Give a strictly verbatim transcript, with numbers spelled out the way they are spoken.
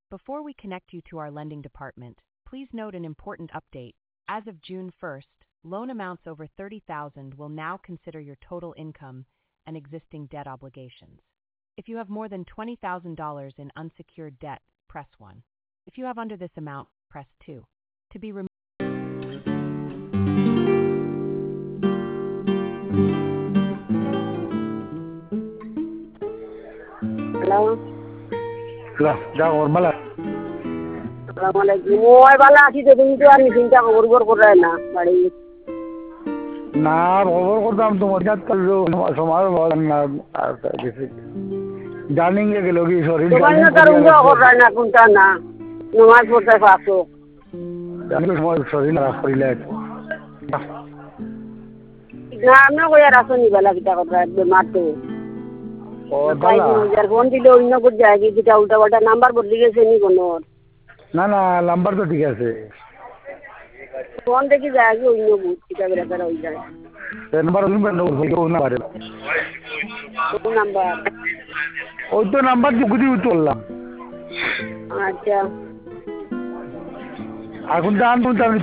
Before we connect you to our lending department, please note an important update. As of June first, loan amounts over thirty thousand dollars will now consider your total income and existing debt obligations. If you have more than twenty thousand dollars in unsecured debt, press one. If you have under this amount, press two. To be removed. Hello. Hello, যাও ওর মালা আসসালামু আলাইকুম। ওই বালা আছি তো, তুমি তো আর চিন্তা খবর খবর করে না বাড়ি। না খবর করতাম তোমার কাছে করলো সময় বল না আর কিছু জানিং গেল কি শরীর তোমার না তার উঙ্গা করে না কোনটা না নমাজ পড়তে পারছো জানি সময় শরীর খারাপ করিলে না আমরা কই আর আসনি বালা কিটা কথা বেমার তো ও তাই বালা যার ফোন দিলে অন্য কোন জায়গায় কিটা উল্টা পাল্টা নাম্বার বদলে গেছে নি কোনো না না নাম্বার তো ঠিক আছে ফোন দেখি যায় কি অন্য বুট কিটা বেরা হই যায় নাম্বার তুমি বন্ধ করে দাও না পারে কোন নাম্বার ওই তো নাম্বার তো গুদি উঠলাম আচ্ছা এখন জান তুমি